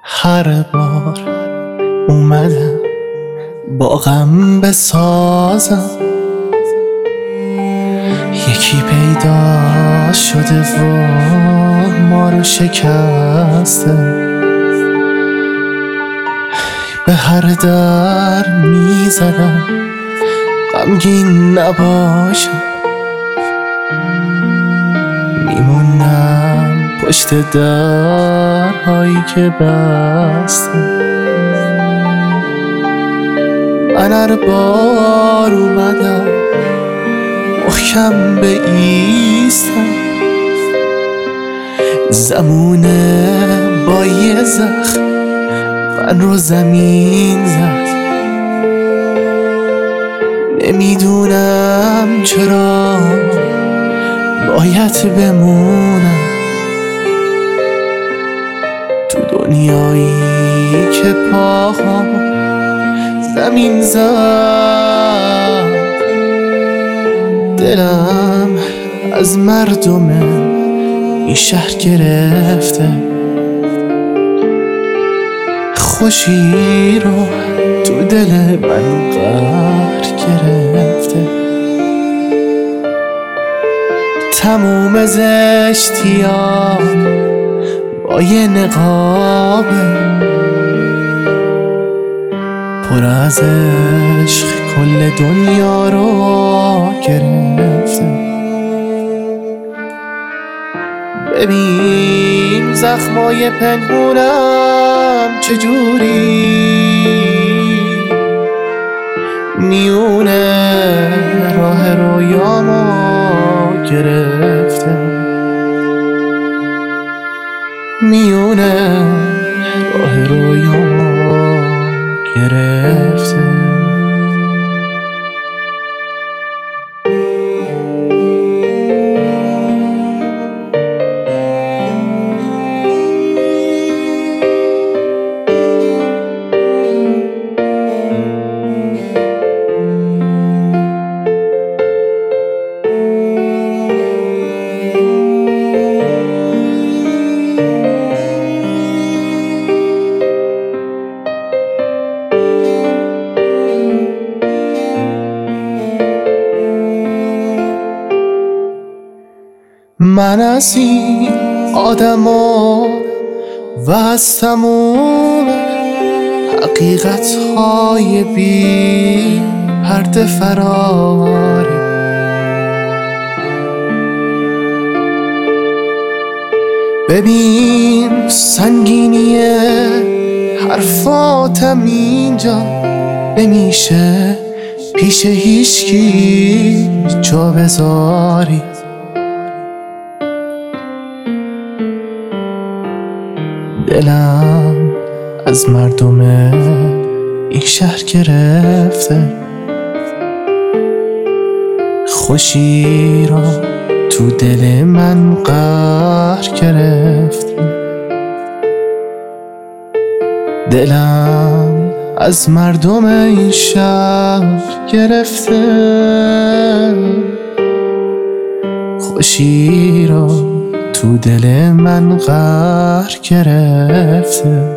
هر بار اومدم با غم بسازم، یکی پیدا شده و ما رو شکسته. به هر در میزدم غمگین نباشم، میموندم پشت درهایی که بسته. من هر بار اومدم محکم بایستم، زمونه با یه زخم من رو زمین زد. نمیدونم چرا باید بمونم تو دنیایی که پاهام زمین زد. دلم از مردم این شهر گرفته، خوشی رو تو دل من قهر گرفته. تموم زشتیام با یه نقابه، پر از عشق کل دنیا رو گرفته. ببین زخمای پنهونم چجوری میونه راه رویامو گرفته، میونه راه رویامو گرفته. من از این آدما و از تموم حقیقت‌های بی پرده فراری. ببین سنگینی حرفاتم اینجا نمیشه پیش هیچکی جا بذاری. دلم از مردم این شهر گرفته، خوشی را تو دل من قهر گرفته. دلم از مردم این شهر گرفته، خوشی را تو دل من قهر گرفته.